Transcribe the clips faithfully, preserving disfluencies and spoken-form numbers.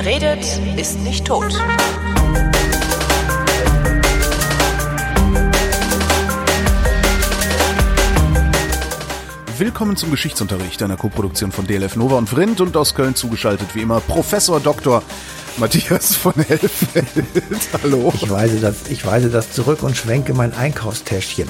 Wer redet, ist nicht tot. Willkommen zum Geschichtsunterricht, einer Koproduktion von D L F Nova und Vrindt, und aus Köln zugeschaltet wie immer Professor Doktor Matthias von Hellfeld. Hallo. Ich weise das, ich weise das zurück und schwenke mein Einkaufstäschchen.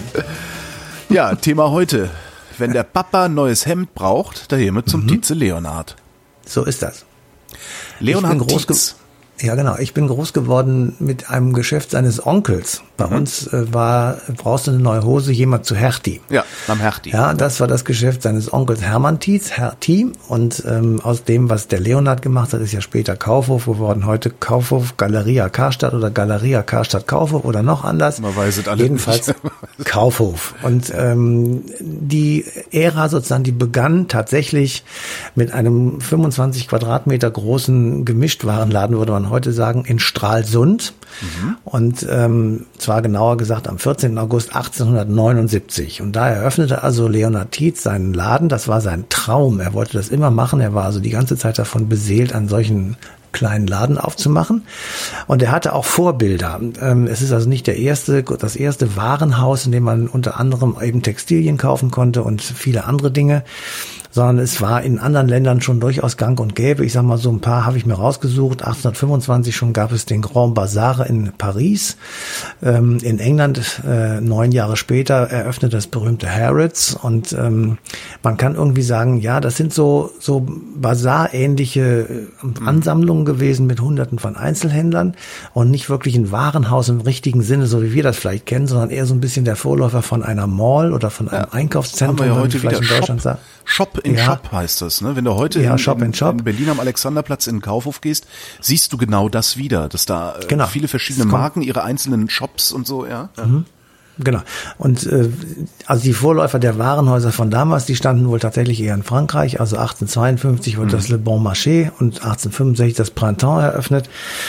Ja, Thema heute. Wenn der Papa ein neues Hemd braucht, da gehen wir zum mhm. Tietze Leonhard. So ist das. Leonhard ich bin groß Tietz. Ja, genau. Ich bin groß geworden mit einem Geschäft seines Onkels. Bei mhm. uns äh, war, brauchst du eine neue Hose, jemand zu Hertie. Ja, am Hertie. Ja, das war das Geschäft seines Onkels Hermann Tietz, Hertie. Und ähm, aus dem, was der Leonhard gemacht hat, ist ja später Kaufhof geworden. Heute Kaufhof Galeria Karstadt oder Galeria Karstadt Kaufhof oder noch anders. Man weiß es alle Jedenfalls nicht. Kaufhof. Und ähm, die Ära sozusagen, die begann tatsächlich mit einem fünfundzwanzig Quadratmeter großen Gemischtwarenladen, würde man heute sagen, in Stralsund. Mhm. Und ähm, zwar genauer gesagt am vierzehnten August achtzehnhundertneunundsiebzig. Und da eröffnete also Leonhard Tietz seinen Laden. Das war sein Traum. Er wollte das immer machen. Er war also die ganze Zeit davon beseelt, an solchen kleinen Laden aufzumachen. Und er hatte auch Vorbilder. Es ist also nicht der erste, das erste Warenhaus, in dem man unter anderem eben Textilien kaufen konnte und viele andere Dinge, sondern es war in anderen Ländern schon durchaus gang und gäbe. Ich sag mal, so ein paar habe ich mir rausgesucht. achtzehnhundertfünfundzwanzig schon gab es den Grand Bazar in Paris. Ähm, in England äh, neun Jahre später eröffnet das berühmte Harrods. Und ähm, man kann irgendwie sagen, ja, das sind so so Bazar-ähnliche Ansammlungen gewesen mit Hunderten von Einzelhändlern und nicht wirklich ein Warenhaus im richtigen Sinne, so wie wir das vielleicht kennen, sondern eher so ein bisschen der Vorläufer von einer Mall oder von einem ja, Einkaufszentrum, haben wir ja heute vielleicht wieder in Deutschland sagen. Shop in ja. Shop heißt das, ne? Wenn du heute ja, in, Shop in, in, Shop. in Berlin am Alexanderplatz in den Kaufhof gehst, siehst du genau das wieder, dass da äh, genau. viele verschiedene Marken ihre einzelnen Shops und so, ja. ja. Mhm. Genau. Und äh, also die Vorläufer der Warenhäuser von damals, die standen wohl tatsächlich eher in Frankreich. Also achtzehnhundertzweiundfünfzig wurde mhm. das Le Bon Marché und achtzehnhundertfünfundsechzig das Printemps eröffnet.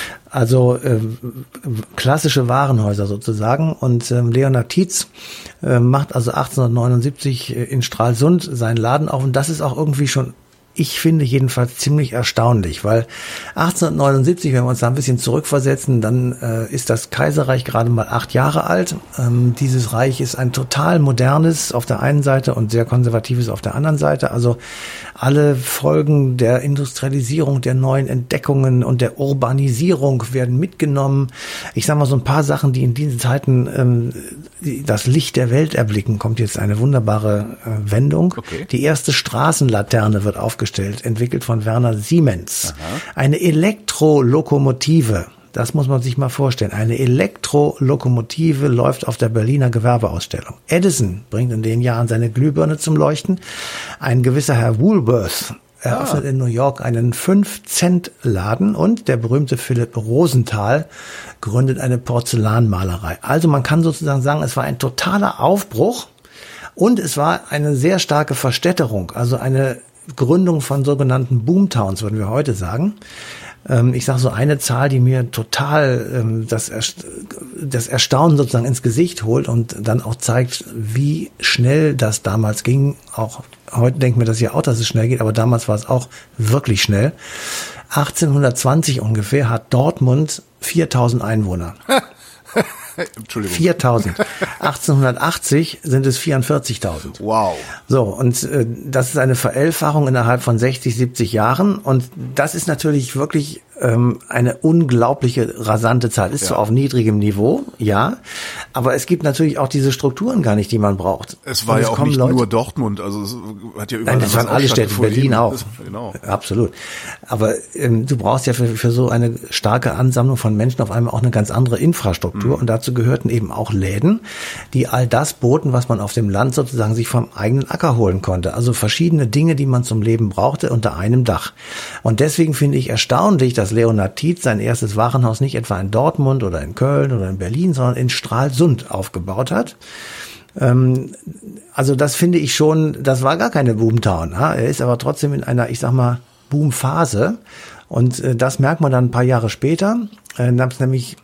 Also äh, klassische Warenhäuser sozusagen. Und ähm, Leonhard Tietz äh, macht also achtzehnhundertneunundsiebzig in Stralsund seinen Laden auf. Und das ist auch irgendwie schon, ich finde jedenfalls ziemlich erstaunlich, weil achtzehnhundertneunundsiebzig, wenn wir uns da ein bisschen zurückversetzen, dann äh, ist das Kaiserreich gerade mal acht Jahre alt. Ähm, dieses Reich ist ein total modernes auf der einen Seite und sehr konservatives auf der anderen Seite. Also alle Folgen der Industrialisierung, der neuen Entdeckungen und der Urbanisierung werden mitgenommen. Ich sage mal so ein paar Sachen, die in diesen Zeiten ähm, die, das Licht der Welt erblicken, kommt jetzt eine wunderbare äh, Wendung. Okay. Die erste Straßenlaterne wird aufgestellt, entwickelt von Werner Siemens. Aha. Eine Elektrolokomotive. Das muss man sich mal vorstellen. Eine Elektrolokomotive läuft auf der Berliner Gewerbeausstellung. Edison bringt in den Jahren seine Glühbirne zum Leuchten. Ein gewisser Herr Woolworth eröffnet ah. in New York einen fünf-Cent-Laden und der berühmte Philipp Rosenthal gründet eine Porzellanmalerei. Also man kann sozusagen sagen, es war ein totaler Aufbruch und es war eine sehr starke Verstädterung, also eine Gründung von sogenannten Boomtowns, würden wir heute sagen. Ich sage so eine Zahl, die mir total das, das Erstaunen sozusagen ins Gesicht holt und dann auch zeigt, wie schnell das damals ging. Auch heute denken wir das ja auch, dass es schnell geht, aber damals war es auch wirklich schnell. achtzehnhundertzwanzig ungefähr hat Dortmund viertausend Einwohner. Entschuldigung. viertausend. achtzehnhundertachtzig sind es vierundvierzigtausend. Wow. So, und äh, das ist eine Verelfachung innerhalb von sechzig, siebzig Jahren. Und das ist natürlich wirklich ähm, eine unglaubliche, rasante Zahl. Ist ja. zwar auf niedrigem Niveau, ja, aber es gibt natürlich auch diese Strukturen gar nicht, die man braucht. Es war und ja es auch nicht Leute, nur Dortmund, also es hat ja überall. Nein, das waren alle Städte, Berlin auch. Das, genau. Absolut. Aber ähm, du brauchst ja für, für so eine starke Ansammlung von Menschen auf einmal auch eine ganz andere Infrastruktur. Mhm. Und dazu gehörten eben auch Läden, die all das boten, was man auf dem Land sozusagen sich vom eigenen Acker holen konnte. Also verschiedene Dinge, die man zum Leben brauchte, unter einem Dach. Und deswegen finde ich erstaunlich, dass Leonhard Tietz sein erstes Warenhaus nicht etwa in Dortmund oder in Köln oder in Berlin, sondern in Stralsund aufgebaut hat. Ähm, also das finde ich schon, das war gar keine Boomtown. Ja? Er ist aber trotzdem in einer, ich sag mal, Boomphase. Und äh, das merkt man dann ein paar Jahre später. Äh, dann es nämlich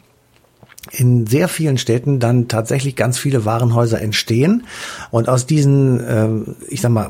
in sehr vielen Städten dann tatsächlich ganz viele Warenhäuser entstehen und aus diesen, äh, ich sag mal,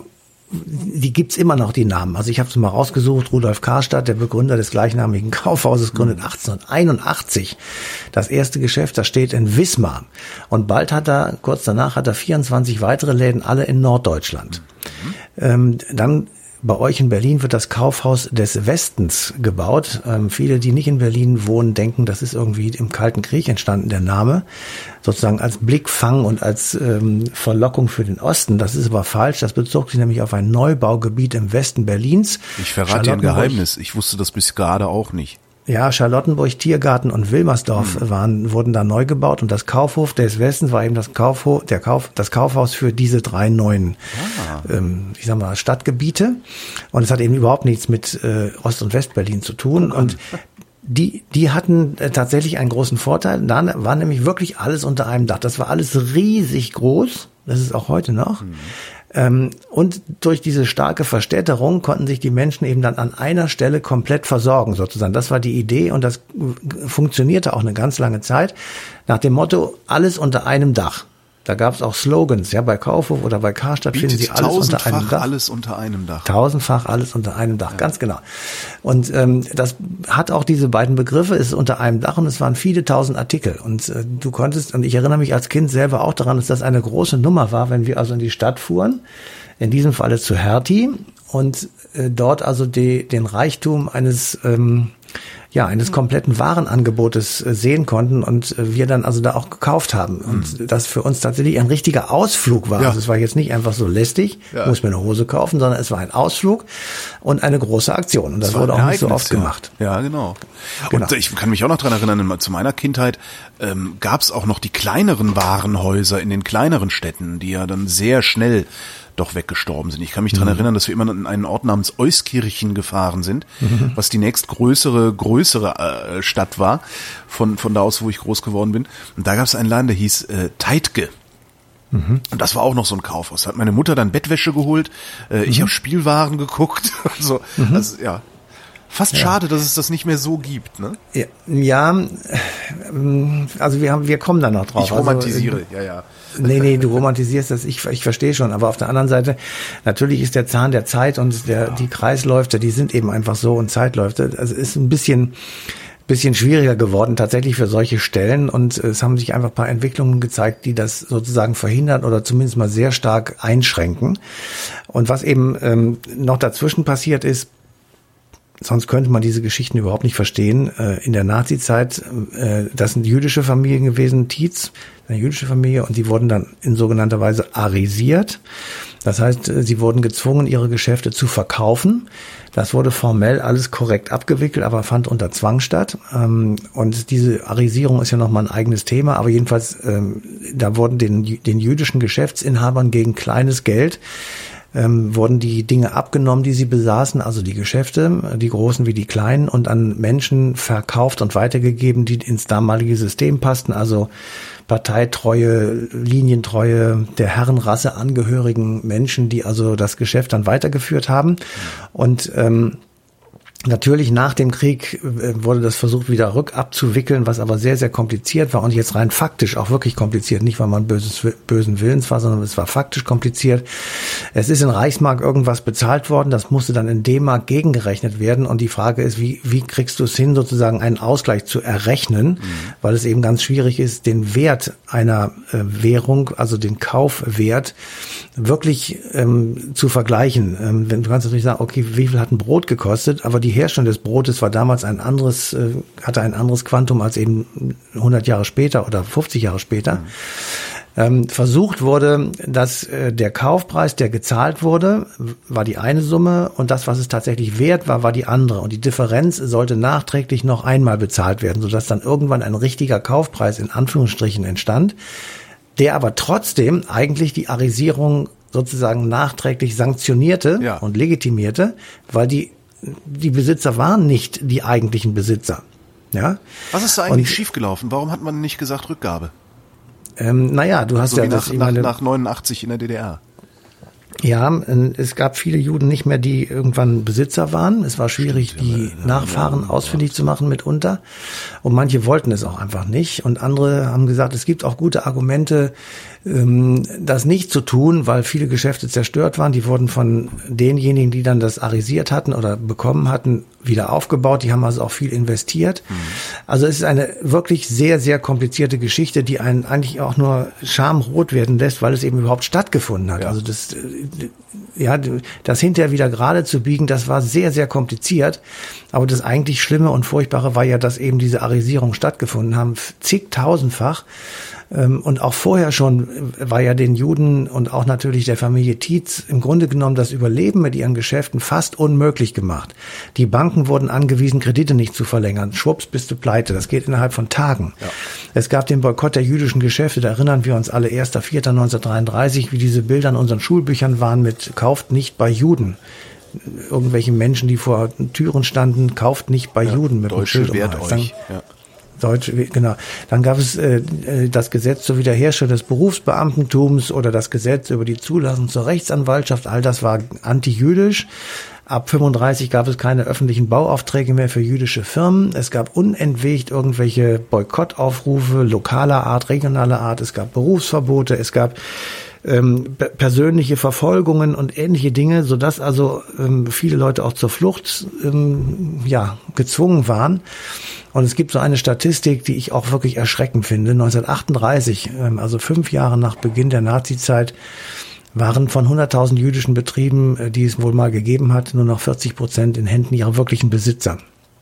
die gibt's immer noch, die Namen. Also ich habe es mal rausgesucht. Rudolf Karstadt, der Begründer des gleichnamigen Kaufhauses, gründet achtzehnhunderteinundachtzig das erste Geschäft. Das steht in Wismar. Und bald hat er, kurz danach, hat er vierundzwanzig weitere Läden, alle in Norddeutschland. Mhm. Ähm, dann bei euch in Berlin wird das Kaufhaus des Westens gebaut. Ähm, viele, die nicht in Berlin wohnen, denken, das ist irgendwie im Kalten Krieg entstanden, der Name. Sozusagen als Blickfang und als ähm, Verlockung für den Osten. Das ist aber falsch. Das bezog sich nämlich auf ein Neubaugebiet im Westen Berlins. Ich verrate dir ein Geheimnis. Ich wusste das bis gerade auch nicht. Ja, Charlottenburg, Tiergarten und Wilmersdorf hm. waren, wurden da neu gebaut und das Kaufhof des Westens war eben das Kaufhof, der Kauf, das Kaufhaus für diese drei neuen, ah. ähm, ich sag mal, Stadtgebiete. Und es hat eben überhaupt nichts mit äh, Ost- und Westberlin zu tun. Und die, die hatten äh, tatsächlich einen großen Vorteil. Da war nämlich wirklich alles unter einem Dach. Das war alles riesig groß. Das ist auch heute noch. Hm. Ähm, und durch diese starke Verstädterung konnten sich die Menschen eben dann an einer Stelle komplett versorgen, sozusagen. Das war die Idee und das funktionierte auch eine ganz lange Zeit nach dem Motto, alles unter einem Dach. Da gab es auch Slogans, ja, bei Kaufhof oder bei Karstadt finden Sie alles unter einem Dach. alles unter einem Dach. Tausendfach alles unter einem Dach, ja. Ganz genau. Und ähm, das hat auch diese beiden Begriffe, ist unter einem Dach und es waren viele tausend Artikel. Und äh, du konntest, und ich erinnere mich als Kind selber auch daran, dass das eine große Nummer war, wenn wir also in die Stadt fuhren, in diesem Falle zu Hertie und äh, dort also die, den Reichtum eines ähm, ja, eines kompletten Warenangebotes sehen konnten und wir dann also da auch gekauft haben. Und mhm. das für uns tatsächlich ein richtiger Ausflug war. Ja. Also es war jetzt nicht einfach so lästig, ja. muss mir eine Hose kaufen, sondern es war ein Ausflug und eine große Aktion. Und das, das wurde auch nicht so oft ja. gemacht. Ja, genau. genau. Und ich kann mich auch noch dran erinnern, zu meiner Kindheit ähm, gab es auch noch die kleineren Warenhäuser in den kleineren Städten, die ja dann sehr schnell doch weggestorben sind. Ich kann mich daran mhm. erinnern, dass wir immer in einen Ort namens Euskirchen gefahren sind, mhm. was die nächstgrößere, größere äh, Stadt war, von von da aus, wo ich groß geworden bin. Und da gab es einen Laden, der hieß äh, Teitge. Mhm. Und das war auch noch so ein Kaufhaus. Da hat meine Mutter dann Bettwäsche geholt, äh, mhm. ich habe Spielwaren geguckt. Also, mhm. also ja. Fast ja. schade, dass es das nicht mehr so gibt, ne? Ja, ja also wir haben, wir kommen da noch drauf. Ich romantisiere, also, ja, ja. Nee, nee, du romantisierst das, ich, ich verstehe schon, aber auf der anderen Seite, natürlich ist der Zahn der Zeit und der, ja. die Kreisläufe, die sind eben einfach so und Zeitläufe, also ist ein bisschen, bisschen schwieriger geworden tatsächlich für solche Stellen und es haben sich einfach ein paar Entwicklungen gezeigt, die das sozusagen verhindern oder zumindest mal sehr stark einschränken. Und was eben ähm, noch dazwischen passiert ist, sonst könnte man diese Geschichten überhaupt nicht verstehen. In der Nazizeit, das sind jüdische Familien gewesen, Tietz, eine jüdische Familie, und die wurden dann in sogenannter Weise arisiert. Das heißt, sie wurden gezwungen, ihre Geschäfte zu verkaufen. Das wurde formell alles korrekt abgewickelt, aber fand unter Zwang statt. Und diese Arisierung ist ja nochmal ein eigenes Thema, aber jedenfalls, da wurden den, den jüdischen Geschäftsinhabern gegen kleines Geld Ähm, wurden die Dinge abgenommen, die sie besaßen, also die Geschäfte, die großen wie die kleinen, und an Menschen verkauft und weitergegeben, die ins damalige System passten, also Parteitreue, Linientreue, der Herrenrasse angehörigen Menschen, die also das Geschäft dann weitergeführt haben. Und ähm, natürlich nach dem Krieg wurde das versucht wieder rückabzuwickeln, was aber sehr, sehr kompliziert war und jetzt rein faktisch auch wirklich kompliziert. Nicht, weil man böses, bösen Willens war, sondern es war faktisch kompliziert. Es ist in Reichsmark irgendwas bezahlt worden, das musste dann in D-Mark gegengerechnet werden und die Frage ist, wie, wie kriegst du es hin, sozusagen einen Ausgleich zu errechnen, mhm. weil es eben ganz schwierig ist, den Wert einer äh, Währung, also den Kaufwert, wirklich ähm, zu vergleichen. Ähm, du kannst natürlich sagen, okay, wie viel hat ein Brot gekostet, aber die Die Herstellung des Brotes war damals ein anderes, äh, hatte ein anderes Quantum als eben hundert Jahre später oder fünfzig Jahre später. Mhm. Ähm, versucht wurde, dass äh, der Kaufpreis, der gezahlt wurde, war die eine Summe und das, was es tatsächlich wert war, war die andere. Und die Differenz sollte nachträglich noch einmal bezahlt werden, sodass dann irgendwann ein richtiger Kaufpreis in Anführungsstrichen entstand, der aber trotzdem eigentlich die Arisierung sozusagen nachträglich sanktionierte ja. und legitimierte, weil die die Besitzer waren nicht die eigentlichen Besitzer. Ja? Was ist da eigentlich und, schiefgelaufen? Warum hat man nicht gesagt Rückgabe? Ähm, naja, du hast so ja wie das nach, nach, nach neunundachtzig in der D D R. Ja, es gab viele Juden nicht mehr, die irgendwann Besitzer waren. Es war schwierig, Stimmt, die ja, Nachfahren ja, ausfindig ja. zu machen mitunter. Und manche wollten es auch einfach nicht. Und andere haben gesagt, es gibt auch gute Argumente, das nicht zu tun, weil viele Geschäfte zerstört waren. Die wurden von denjenigen, die dann das arisiert hatten oder bekommen hatten, wieder aufgebaut. Die haben also auch viel investiert. Mhm. Also es ist eine wirklich sehr, sehr komplizierte Geschichte, die einen eigentlich auch nur schamrot werden lässt, weil es eben überhaupt stattgefunden hat. Ja. Also das, ja, das hinterher wieder gerade zu biegen, das war sehr, sehr kompliziert. Aber das eigentlich Schlimme und Furchtbare war ja, dass eben diese Arisierung stattgefunden haben, zigtausendfach. Und auch vorher schon war ja den Juden und auch natürlich der Familie Tietz im Grunde genommen das Überleben mit ihren Geschäften fast unmöglich gemacht. Die Banken wurden angewiesen, Kredite nicht zu verlängern. Schwupps, bist du pleite. Das geht innerhalb von Tagen. Ja. Es gab den Boykott der jüdischen Geschäfte. Da erinnern wir uns alle, erster vierter neunzehnhundertdreiunddreißig, wie diese Bilder in unseren Schulbüchern waren mit "Kauft nicht bei Juden". Irgendwelche Menschen, die vor Türen standen, kauft nicht bei ja, Juden mit dem Schild. Wehrt euch. Ja. Deutsch, genau. Dann gab es äh, das Gesetz zur Wiederherstellung des Berufsbeamtentums oder das Gesetz über die Zulassung zur Rechtsanwaltschaft. All das war antijüdisch. Ab fünfunddreißig gab es keine öffentlichen Bauaufträge mehr für jüdische Firmen. Es gab unentwegt irgendwelche Boykottaufrufe lokaler Art, regionaler Art. Es gab Berufsverbote. Es gab ähm, persönliche Verfolgungen und ähnliche Dinge, sodass also ähm, viele Leute auch zur Flucht ähm, ja gezwungen waren. Und es gibt so eine Statistik, die ich auch wirklich erschreckend finde. neunzehnhundertachtunddreißig, also fünf Jahre nach Beginn der Nazizeit, waren von hunderttausend jüdischen Betrieben, die es wohl mal gegeben hat, nur noch vierzig Prozent in Händen ihrer wirklichen Besitzer.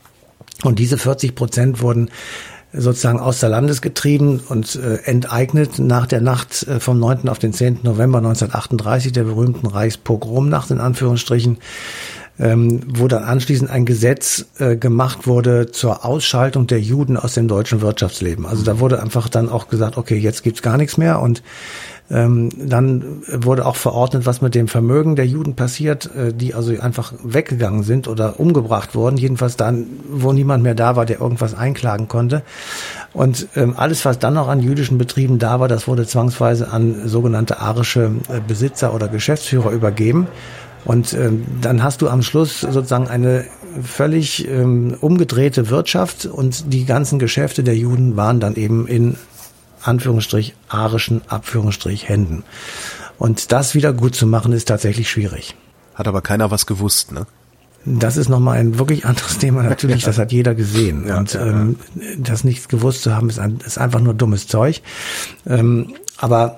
Und diese vierzig Prozent wurden sozusagen außer Landes getrieben und äh, enteignet nach der Nacht äh, vom neunten auf den zehnten November neunzehnhundertachtunddreißig, der berühmten Reichspogromnacht in Anführungsstrichen, ähm, wo dann anschließend ein Gesetz äh, gemacht wurde zur Ausschaltung der Juden aus dem deutschen Wirtschaftsleben. Also da wurde einfach dann auch gesagt, okay, jetzt gibt's gar nichts mehr. Und ähm, dann wurde auch verordnet, was mit dem Vermögen der Juden passiert, äh, die also einfach weggegangen sind oder umgebracht wurden. Jedenfalls dann, wo niemand mehr da war, der irgendwas einklagen konnte. Und ähm, alles, was dann noch an jüdischen Betrieben da war, das wurde zwangsweise an sogenannte arische äh, Besitzer oder Geschäftsführer übergeben. Und ähm, dann hast du am Schluss sozusagen eine völlig ähm, umgedrehte Wirtschaft und die ganzen Geschäfte der Juden waren dann eben in Anführungsstrich arischen Abführungsstrich Händen. Und das wieder gut zu machen, ist tatsächlich schwierig. Hat aber keiner was gewusst, ne? Das ist nochmal ein wirklich anderes Thema natürlich, das hat jeder gesehen. Ja, und ja, ja. Ähm, das nichts gewusst zu haben, ist, ein, ist einfach nur dummes Zeug. Ähm, aber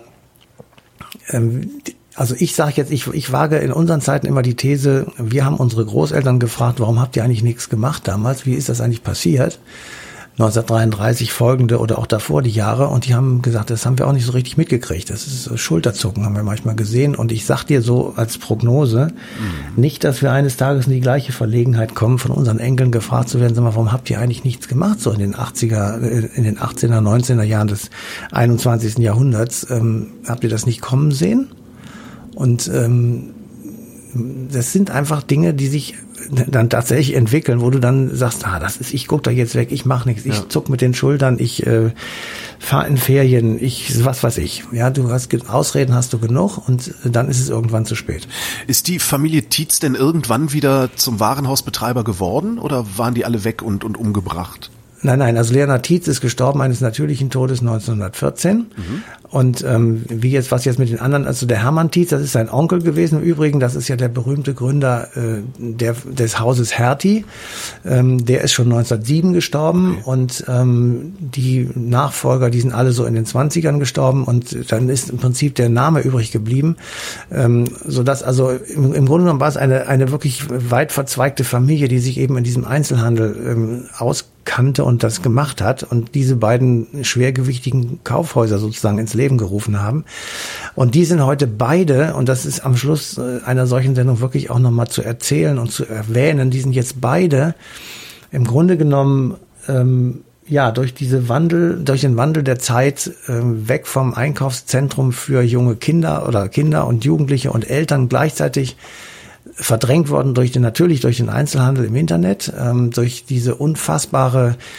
ähm, Also ich sage jetzt, ich, ich wage in unseren Zeiten immer die These, wir haben unsere Großeltern gefragt, warum habt ihr eigentlich nichts gemacht damals? Wie ist das eigentlich passiert? neunzehnhundertdreiunddreißig folgende oder auch davor die Jahre. Und die haben gesagt, das haben wir auch nicht so richtig mitgekriegt. Das ist Schulterzucken, haben wir manchmal gesehen. Und ich sag dir so als Prognose, mhm. nicht, dass wir eines Tages in die gleiche Verlegenheit kommen, von unseren Enkeln gefragt zu werden, sag mal, warum habt ihr eigentlich nichts gemacht? So in den achtziger, in den achtzehner, neunzehner Jahren des einundzwanzigsten Jahrhunderts. Ähm, habt ihr das nicht kommen sehen? Und ähm, das sind einfach Dinge, die sich dann tatsächlich entwickeln, wo du dann sagst, ah, das ist, ich guck da jetzt weg, ich mach nichts, ich ja. zuck mit den Schultern, ich äh, fahre in Ferien, ich, was weiß ich. Ja, du hast Ausreden hast du genug und dann ist es irgendwann zu spät. Ist die Familie Tietz denn irgendwann wieder zum Warenhausbetreiber geworden oder waren die alle weg und, und umgebracht? Nein, nein, also Leonhard Tietz ist gestorben eines natürlichen Todes neunzehnhundertvierzehn. Mhm. Und ähm, wie jetzt, was jetzt mit den anderen, also der Hermann Tietz, das ist sein Onkel gewesen im Übrigen, das ist ja der berühmte Gründer äh, der, des Hauses Hertie. Ähm, der ist schon neunzehnhundertsieben gestorben okay. und ähm, die Nachfolger, die sind alle so in den zwanzigern gestorben und dann ist im Prinzip der Name übrig geblieben. Ähm, sodass also im, im Grunde genommen war es eine, eine wirklich weit verzweigte Familie, die sich eben in diesem Einzelhandel ähm, aus kannte und das gemacht hat und diese beiden schwergewichtigen Kaufhäuser sozusagen ins Leben gerufen haben. Und die sind heute beide, und das ist am Schluss einer solchen Sendung wirklich auch nochmal zu erzählen und zu erwähnen, die sind jetzt beide im Grunde genommen ähm, ja durch diese Wandel, durch den Wandel der Zeit ähm, weg vom Einkaufszentrum für junge Kinder oder Kinder und Jugendliche und Eltern gleichzeitig verdrängt worden durch den, natürlich durch den Einzelhandel im Internet, ähm, durch diese unfassbare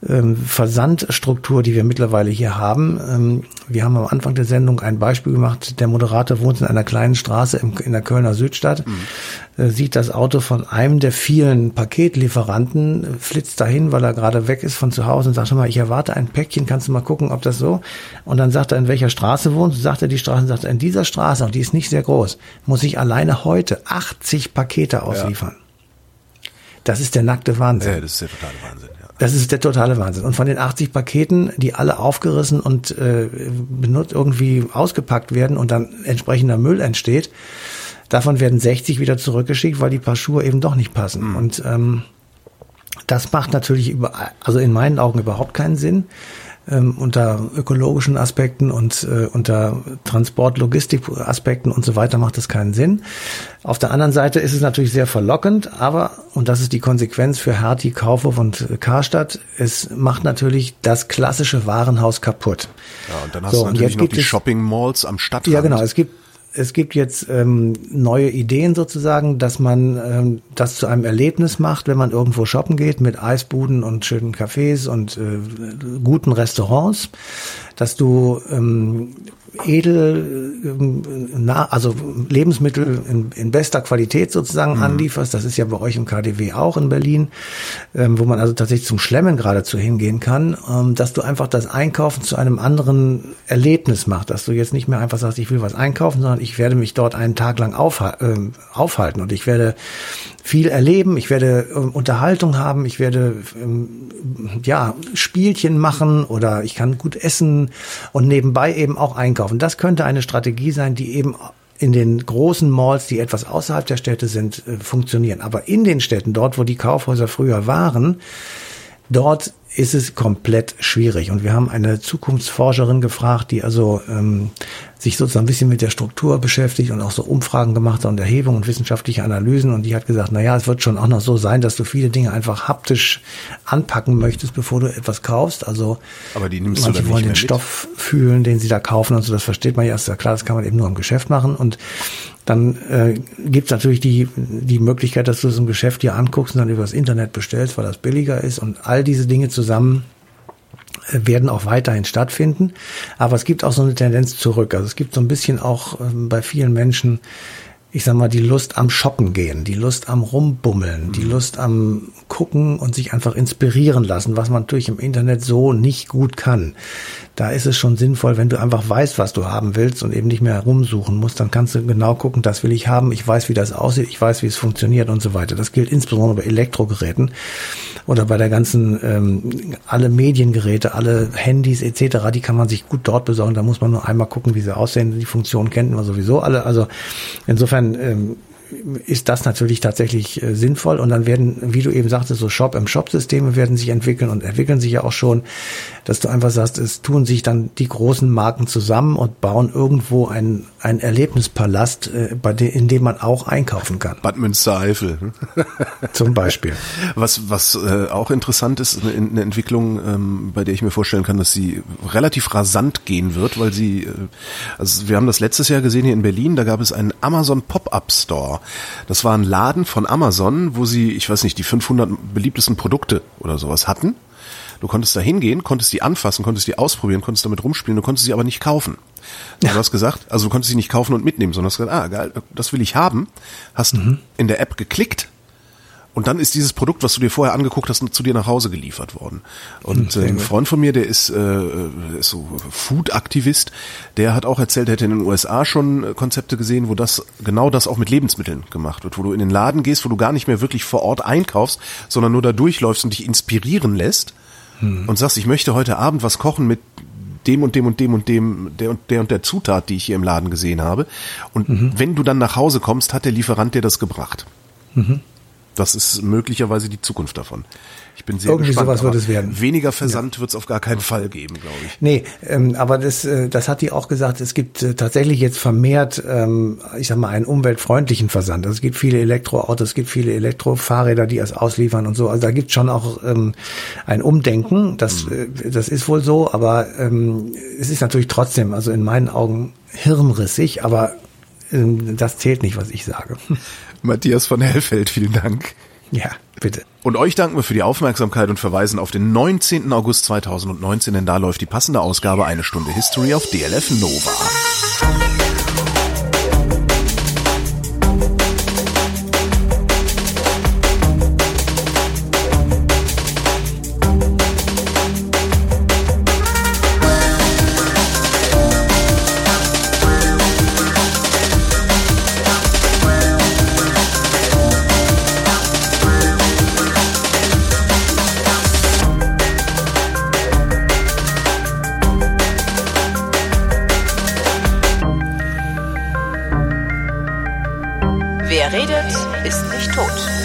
ähm, Versandstruktur, die wir mittlerweile hier haben. Ähm, wir haben am Anfang der Sendung ein Beispiel gemacht. Der Moderator wohnt in einer kleinen Straße im, in der Kölner Südstadt, mhm. äh, sieht das Auto von einem der vielen Paketlieferanten, äh, flitzt dahin, weil er gerade weg ist von zu Hause und sagt schon mal, ich erwarte ein Päckchen, kannst du mal gucken, ob das so? Und dann sagt er, in welcher Straße wohnt, sagt er die Straße, sagt er, in dieser Straße, und die ist nicht sehr groß, muss ich alleine heute achtzig Pakete ausliefern. Ja. Das ist der nackte Wahnsinn. Ja, das ist der totale Wahnsinn. Ja. Das ist der totale Wahnsinn. Und von den achtzig Paketen, die alle aufgerissen und äh, benutzt irgendwie ausgepackt werden und dann entsprechender Müll entsteht, davon werden sechzig wieder zurückgeschickt, weil die Paar Schuhe eben doch nicht passen. Mhm. Und ähm, das macht natürlich über, also in meinen Augen überhaupt keinen Sinn. Ähm, unter ökologischen Aspekten und äh, unter Transport-Logistik-Aspekten und so weiter macht das keinen Sinn. Auf der anderen Seite ist es natürlich sehr verlockend, aber, und das ist die Konsequenz für Hertie, Kaufhof und Karstadt, es macht natürlich das klassische Warenhaus kaputt. Ja, und dann hast so, du natürlich noch die Shopping-Malls am Stadtrand. Ja, genau, es gibt Es gibt jetzt ähm, neue Ideen sozusagen, dass man ähm, das zu einem Erlebnis macht, wenn man irgendwo shoppen geht mit Eisbuden und schönen Cafés und äh, guten Restaurants, dass du ähm, edel, ähm, na, also Lebensmittel in, in bester Qualität sozusagen mhm. anlieferst. Das ist ja bei euch im K D W auch in Berlin, ähm, wo man also tatsächlich zum Schlemmen geradezu hingehen kann, ähm, dass du einfach das Einkaufen zu einem anderen Erlebnis machst, dass du jetzt nicht mehr einfach sagst, ich will was einkaufen, sondern ich werde mich dort einen Tag lang aufha- äh, aufhalten und ich werde viel erleben, ich werde äh, Unterhaltung haben, ich werde ähm, ja Spielchen machen oder ich kann gut essen und nebenbei eben auch einkaufen. Das könnte eine Strategie sein, die eben in den großen Malls, die etwas außerhalb der Städte sind, äh, funktionieren. Aber in den Städten, dort wo die Kaufhäuser früher waren, dort ist es komplett schwierig. Und wir haben eine Zukunftsforscherin gefragt, die also ähm, sich sozusagen ein bisschen mit der Struktur beschäftigt und auch so Umfragen gemacht hat und Erhebungen und wissenschaftliche Analysen. Und die hat gesagt, na ja, es wird schon auch noch so sein, dass du viele Dinge einfach haptisch anpacken möchtest, bevor du etwas kaufst. Also aber die nimmst manche du dann wollen nicht den mehr Stoff fühlen, den sie da kaufen und so. Das versteht man ja. Ist ja klar, das kann man eben nur im Geschäft machen. Und dann äh, gibt es natürlich die die Möglichkeit, dass du es im Geschäft dir anguckst und dann über das Internet bestellst, weil das billiger ist. Und all diese Dinge zusammen äh, werden auch weiterhin stattfinden. Aber es gibt auch so eine Tendenz zurück. Also es gibt so ein bisschen auch ähm, bei vielen Menschen, ich sag mal, die Lust am Shoppen gehen, die Lust am Rumbummeln, mhm. die Lust am Gucken und sich einfach inspirieren lassen, was man natürlich im Internet so nicht gut kann. Da ist es schon sinnvoll, wenn du einfach weißt, was du haben willst und eben nicht mehr herumsuchen musst, dann kannst du genau gucken, das will ich haben, ich weiß, wie das aussieht, ich weiß, wie es funktioniert und so weiter. Das gilt insbesondere bei Elektrogeräten oder bei der ganzen, ähm, alle Mediengeräte, alle Handys et cetera, die kann man sich gut dort besorgen, da muss man nur einmal gucken, wie sie aussehen, die Funktionen kennen wir sowieso alle, also insofern ähm, ist das natürlich tatsächlich äh, sinnvoll und dann werden, wie du eben sagtest, so Shop-im-Shop-Systeme werden sich entwickeln und entwickeln sich ja auch schon, dass du einfach sagst, es tun sich dann die großen Marken zusammen und bauen irgendwo ein ein Erlebnispalast, äh, bei de, in dem man auch einkaufen kann. Bad Münstereifel. Zum Beispiel. Was was äh, auch interessant ist, eine, eine Entwicklung, ähm, bei der ich mir vorstellen kann, dass sie relativ rasant gehen wird, weil sie, äh, also wir haben das letztes Jahr gesehen hier in Berlin, da gab es einen Amazon Pop-Up Store. Das war ein Laden von Amazon, wo sie, ich weiß nicht, die fünfhundert beliebtesten Produkte oder sowas hatten. Du konntest da hingehen, konntest die anfassen, konntest die ausprobieren, konntest damit rumspielen, du konntest sie aber nicht kaufen. Ja. Du hast gesagt, also du konntest sie nicht kaufen und mitnehmen, sondern hast gesagt, ah geil, das will ich haben, hast mhm. in der App geklickt und dann ist dieses Produkt, was du dir vorher angeguckt hast, zu dir nach Hause geliefert worden. Und äh, ein Freund von mir, der ist, äh, ist so Food-Aktivist, der hat auch erzählt, er hätte in den U S A schon Konzepte gesehen, wo das genau das auch mit Lebensmitteln gemacht wird, wo du in den Laden gehst, wo du gar nicht mehr wirklich vor Ort einkaufst, sondern nur da durchläufst und dich inspirieren lässt hm. und sagst, ich möchte heute Abend was kochen mit dem und dem und dem und dem, der und der und der Zutat, die ich hier im Laden gesehen habe. Und mhm. wenn du dann nach Hause kommst, hat der Lieferant dir das gebracht. Mhm. Das ist möglicherweise die Zukunft davon. Ich bin sehr Irgendwie gespannt. Sowas wird es werden. Weniger Versand ja. wird es auf gar keinen Fall geben, glaube ich. Nee, ähm, aber das, äh, das hat die auch gesagt, es gibt äh, tatsächlich jetzt vermehrt, ähm, ich sag mal, einen umweltfreundlichen Versand. Also es gibt viele Elektroautos, es gibt viele Elektrofahrräder, die es ausliefern und so. Also da gibt es schon auch ähm, ein Umdenken. Das, mhm. äh, das ist wohl so, aber ähm, es ist natürlich trotzdem, also in meinen Augen hirnrissig, aber ähm, das zählt nicht, was ich sage. Matthias von Hellfeld, vielen Dank. Ja, Bitte. Und euch danken wir für die Aufmerksamkeit und verweisen auf den neunzehnten August zweitausendneunzehn, denn da läuft die passende Ausgabe Eine Stunde History auf D L F Nova. Wer redet, ist nicht tot.